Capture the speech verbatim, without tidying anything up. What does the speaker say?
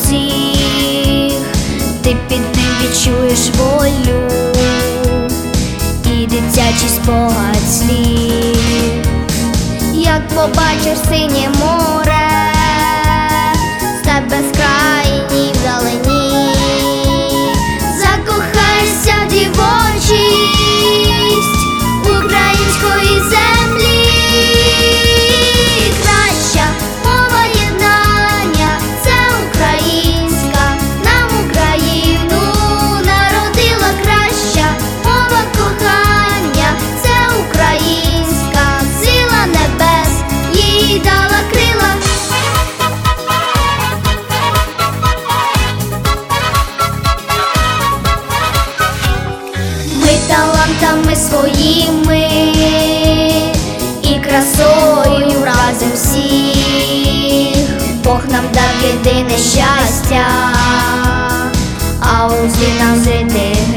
усіх, ти під ним відчуєш волю і дитячий спогад слів. Як побачиш синє море, степ безкрайній вдалині, закохайся в дівочість української землі. Краща мова єднання – це українська, нам Україну народила. Краща мова кохання – це українська, сила небес їй дала крила. Ми талантами своїми і красою разом всіх, Бог нам дав єдине щастя, а у злі нам жити